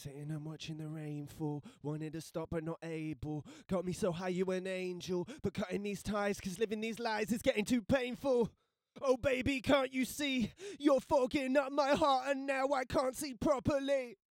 Sitting and watching the rain fall, wanted to stop but not able. Got me so high you an angel, but cutting these ties cause living these lies is getting too painful. Oh baby, can't you see? You're fogging up my heart and now I can't see properly.